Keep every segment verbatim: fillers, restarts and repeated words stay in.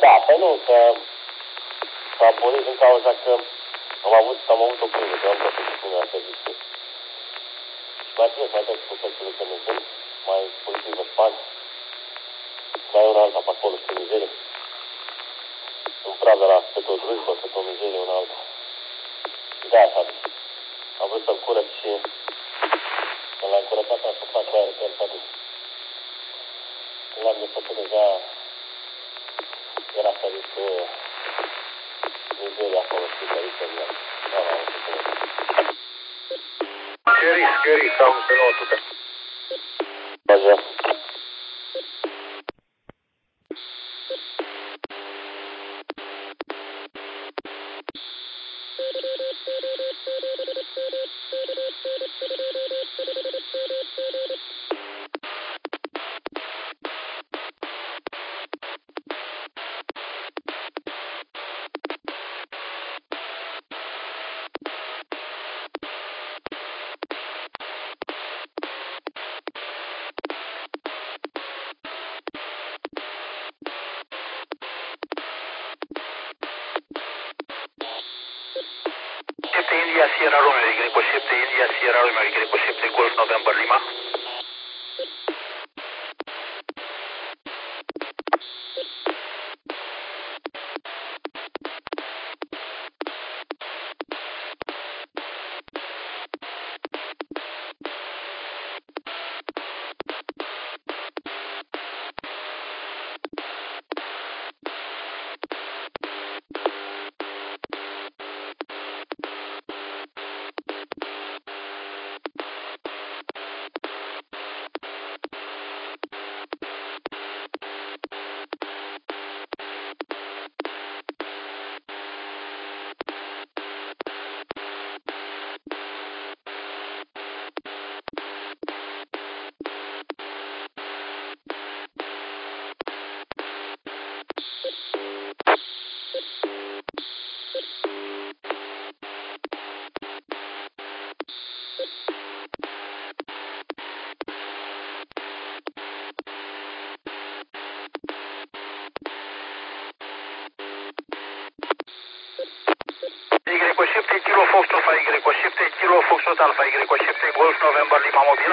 Da, păi nu, că s-a pornit din cauza că am avut, am avut o primă, că am plătit cu mine la serviciu. Și mai trebuie să mai trec cu secțiile că nu sunt, mai poliții de spani, mai un alta pe acolo, spre mizerie. În pradă la câte o drujbă, câte o mizerie, un alta. Și de-aia s-a dus. Am vrut să-l curăț și când l-am curățat, am făcut cu aia, că s-a dus. Când l-am desfăcut deja, era să zis că mizerie acolo, știi, că aici în el. Da, l-am avut să curăț. Sherry, Sherry, sound pe nouă sută. Așa. India Sierra Romeo, Greco șapte, India Sierra Romeo, Greco șapte, Golf November Lima. Greco șapte, Kilo Foxtrot Alpha, Greco șapte, Kilo Foxtrot Alpha, Greco șapte, Golf November Lima mobil.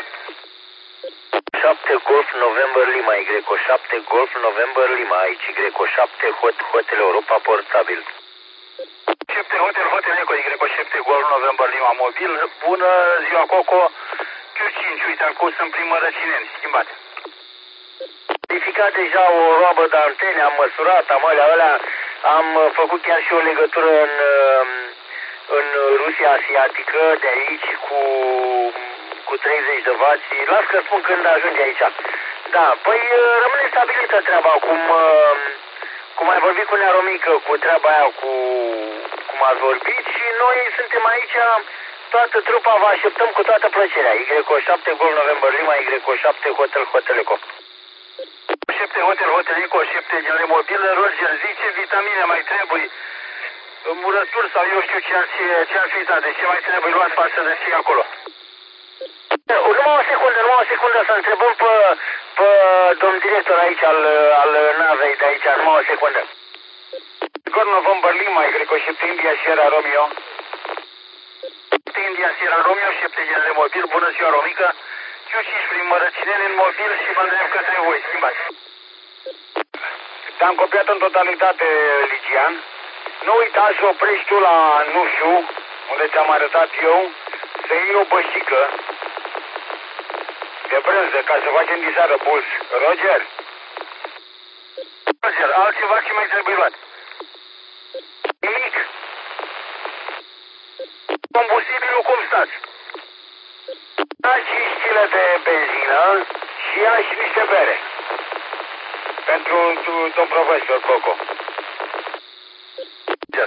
șapte Golf November Lima, Greco șapte Golf November Lima, aici Greco șapte Hot Hotel Europa portabil. șapte Hotel Hotel Eco, Greco șapte Golf November Lima mobil. Bună ziua, Coco. Q cinci, uite, am pus în primă răcineni, schimbate. Verificat deja o roabă de antene, am măsurat, am alea, alea, am făcut chiar și o legătură în, în Rusia Asiatică, de aici, cu, cu treizeci de vați. Las că spun când ajunge aici. Da, păi rămâne stabilită treaba, cum, cum ai vorbit cu Nea Romică, cu treaba aia, cu cum ați vorbit, și noi suntem aici, toată trupa, vă așteptăm cu toată plăcerea. Greco șapte Golf November Lima, Greco șapte Hotel Hotel Eco. șapte Hotel Hotel Eco, șapte gele mobilă, Roger, zice, vitamine mai trebuie, murături sau eu știu ce ar fi, ce ar fi, da, de ce mai trebuie luat față de ce acolo. Numai o secundă, numai o secundă să întrebăm pe, pe domn director aici al, al navei de aici, numai o secundă. Golf November Lima, Greco șapte India Sierra Romeo. India Sierra Romeo, șapte gele mobil, bună ziua, Romică. Q cinci prin Mărăcineni în mobil și mă îndrept către voi, schimbați. Te-am copiat în totalitate, Ligian. Nu uita să oprești tu la Nușu, unde ți-am arătat eu, să iei o bășică de brânză ca să facem disară puls. Roger? Roger, altceva ce mai trebuie luat? Nimic. Combustibilul cum stați? Da cinci stile de benzină și ia și niște bere. Pentru domn profesor Coco. Ce?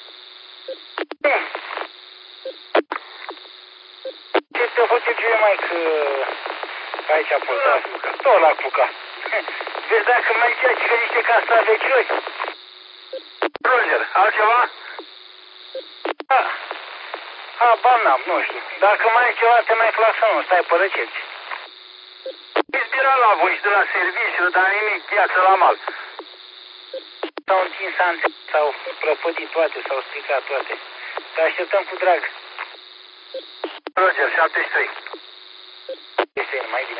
Ce te-a făcut ce mai că aici a fost? La Cluca. Tot la Cluca. Vezi dacă mai ziceai că niște castravețiori. Roger, altceva? Da. Habar n-am, nu știu. Dacă mai ai ceva, te mai clasăm, stai pe recepție. Inspira la voi și de la serviciu, dar nimic, viață la mal. S-au întins ante, s-au prăpădit toate, s-au stricat toate. Te așteptăm cu drag. Roger, șaptezeci și trei. Este mai bine.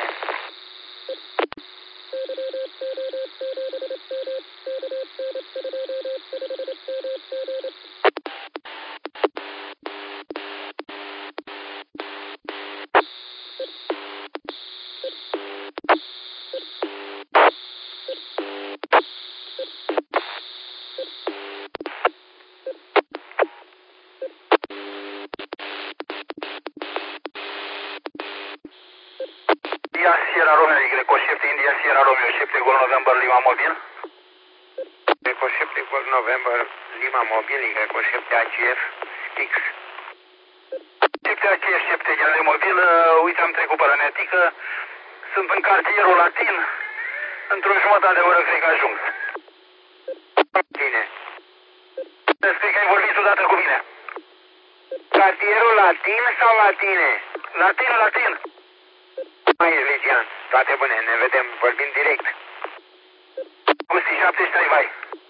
India Sierra Romeo, Greco șapte, India Sierra Romeo, șapte Gol November, Lima Mobil. Greco șapte, Gol November, Lima Mobil, Greco șapte, A G F, X. șapte A G F, șapte General Mobil, uite, am trecut pe Ranetică, sunt în cartierul Latin, într-o jumătate de oră cred că ajung. Bine. Spui că ai vorbit odată cu mine. Cartierul Latin sau Latine? Latin, Latin. Mai e, Ligian, toate bune, ne vedem, vorbim direct. Gusti șaptezeci și trei, vai.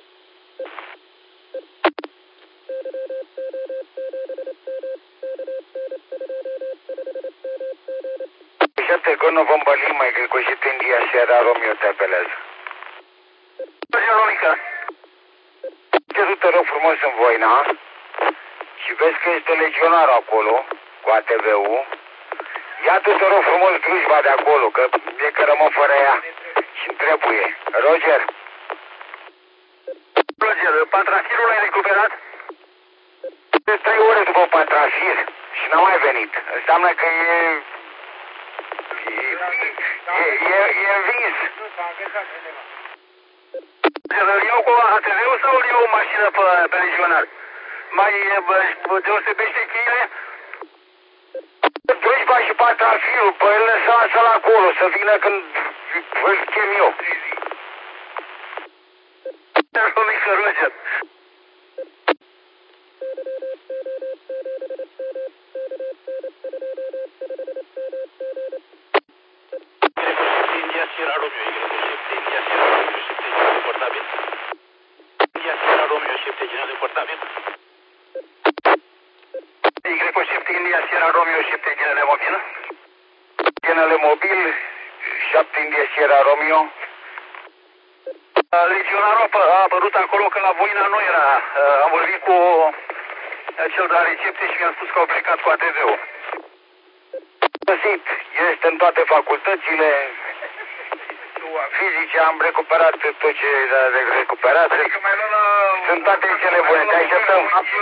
șapte Gol November, Lima, Greco șapte, India Sierra Romeo te apelează. Roger, Romică. Te du, te rog frumos în Voina și vezi că este legionar acolo, cu A T V-ul. Ia-tu, te rog frumos, drujba de acolo, că e că rămân fără ea și-mi trebuie. Roger. Roger, patrafirul l-ai recuperat? De trei ore după patrafir și n-a mai venit. Înseamnă că e... E, e, e învins. Îl iau cu A T V-ul sau îl iau o mașină pe, pe legionar? Mai bă, deosebește cheile? Drujba și patrafirul, pe el lăsați-l acolo, să vină când îl chem eu. Romică, Roger. India Sierra Romeo, India Sierra Romeo, șapte, general portabil. India Sierra Romeo, șapte, general portabil. Greco șapte, India Sierra Romeo, șapte, general mobil. General mobil, șapte India Sierra Romeo. Legionarul a apărut acolo că la Voina nu era. Am vorbit cu cel de la recepție și mi-a spus că au plecat cu A T V-ul. Găsit, este în toate facultățile fizice, am recuperat tot ce era de recuperat. Sunt toate cele bune, te așteptăm.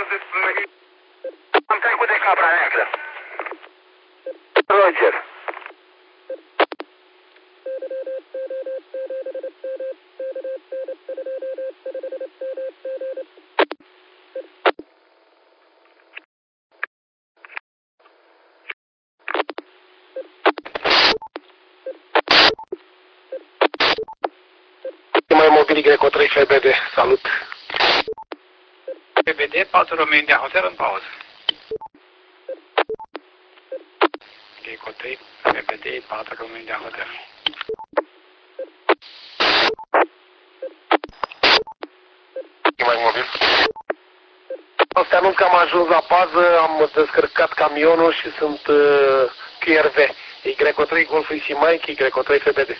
Am trecut de Capra Neagră. Roger. Mai mobil Greco trei F B D, salut. F B D, patru Romeo India Hotel în pauză. Greco trei F B D, patru Romeo India Hotel. Mai mobil. O să anunț că am ajuns la bază, am descărcat camionul și sunt uh, Q R V. Y trei Golf și Mike, Y trei F B D.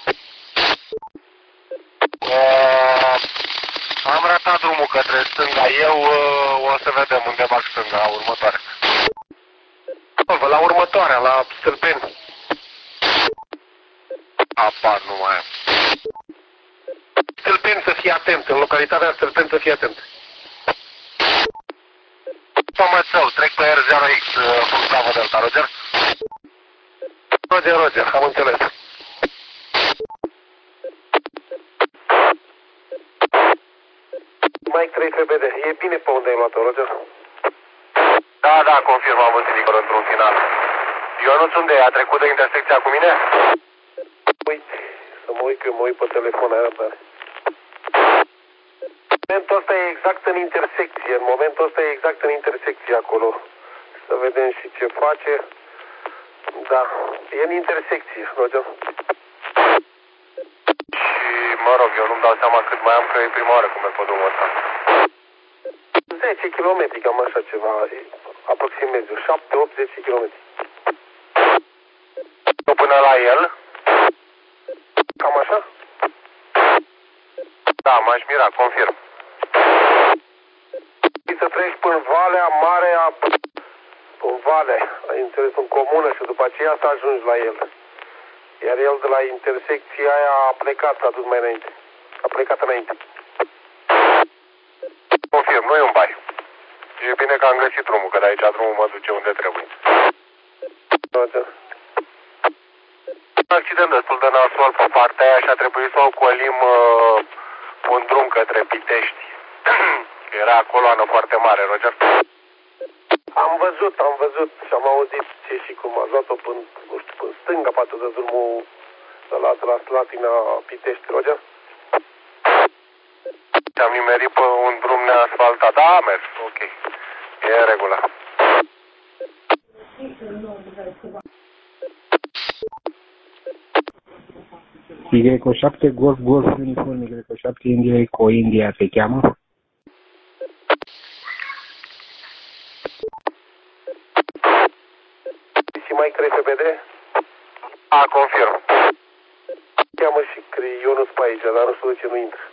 Uh, am ratat drumul către stânga. Eu uh, o să vedem unde bag stânga următoarea. La următoarea, la Stâlpeni. Apar nu mai am. Stâlpeni să fie atent, în localitatea Stâlpeni să fie atent. Pămățău, trec pe R zero X, Bravo Delta, Roger? Roger, Roger, am înțeles. Mike trei F B D, e bine pe unde ai luat-o, Roger? Da, da, confirm, am văzut Nicol într-un final. Ionuț, unde e? A trecut de intersecția cu mine? Uite, să mă uit că eu mă uit pe telefon aia, dar... În momentul ăsta e exact în intersecție, în momentul ăsta e exact în intersecție acolo. Să vedem și ce face. Da, e în intersecție, Roger. Și Mă rog, eu nu-mi dau seama cât mai am, că e prima oară cum merg pe drumul ăsta. zece kilometri, cam așa ceva, aproximez eu, șapte opt zece kilometri. Până la el? Cam așa? Da, m-aș mira, confirm. Și să treci până Valea Marea, în Valea, ai înțeles, în comună și după aceea să ajungi la el. Iar el de la intersecția aia a plecat, s-a dus mai înainte. A plecat înainte. Confirm, nu e un bai. E bine că am găsit drumul, că de aici drumul mă duce unde trebuie. Accident destul de nasol pe partea aia și a trebuit să ocolim uh, un drum către Pitești. Era coloană foarte mare, Roger. Am văzut, am văzut și am auzit ce și cum a luat-o până, nu știu, până stânga, poate de drumul de la, de la Slatina Pitești, Roger. Am nimerit pe un drum neasfaltat, da, a mers, ok. E în regulă. Y șapte Golf Golf Uniform Y șapte India Eco India se cheamă? Și mai crei F B D? A, confirm. Cheamă și crei Ionus pe aici, dar nu știu de ce nu intră.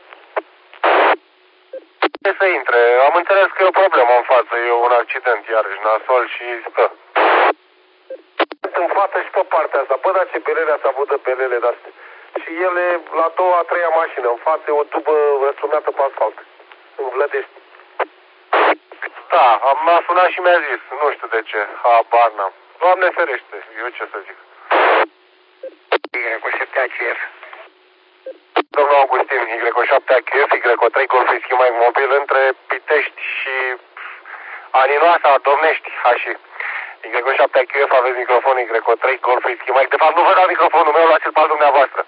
Ce să intre? Am înțeles că e o problemă în față, e un accident iarăși nasol și stă. În față și pe partea asta, bă, dar ce belele ați avut de belele de-astea. Și ele la doua, a treia mașină, în față e o tubă răsturnată pe asfalt, în Vlădești. Da, m-a sunat și mi-a zis, nu știu de ce, habar n-am. Doamne ferește, eu ce să zic. Y șapte A C F. Domnul Augustin, Y șapte A C F, Y trei Golf Whisky Mike mobil între Pitești și Aninoasa, Domnești, Hași. Y șapte A C F, aveți microfon Y trei Golf Whisky Mike. De fapt, nu vă dau microfonul meu, luați-l pe al dumneavoastră.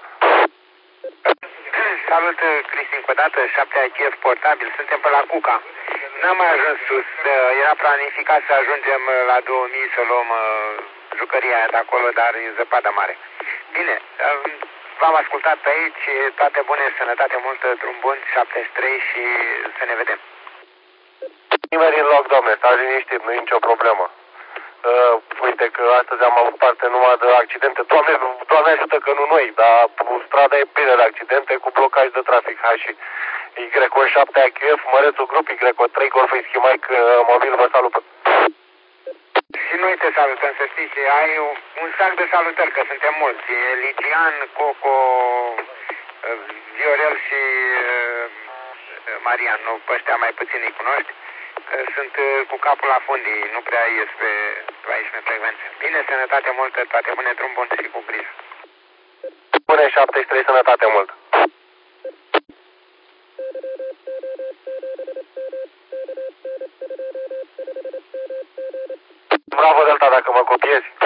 Salut, Cristi, încă o dată, șapte A C F portabil, suntem pe la Cuca. N-am mai ajuns sus, era planificat să ajungem la două mii să luăm jucăria aia de acolo, dar e zăpadă mare. Bine, v-am ascultat pe aici, toate bune, sănătate multă, drum bun, șaptezeci și trei și să ne vedem. Nimeni în loc, domne, stați liniștit, nu e nicio problemă. Uh, uite că astăzi am avut parte numai de accidente. Doamne, Doamne ajută că nu noi, dar strada e plină de accidente cu blocaj de trafic. Ha, și Y șapte A C F, mărețul grup Y trei Golf Whisky Mike mobil, vă salută. Și noi te salutăm, să știi, și ai un sac de salutări, că suntem mulți. Ligian, Coco, Viorel și Marian, nu, pe ăștia mai puțin îi cunoști. Sunt cu capul la fundii, nu prea ies pe la aici pe frecvență. Bine, sănătate multă, toate bune, drum bun și cu grijă. Bune, șaptezeci și trei, sănătate multă. Bravo, Delta, dacă mă copiezi.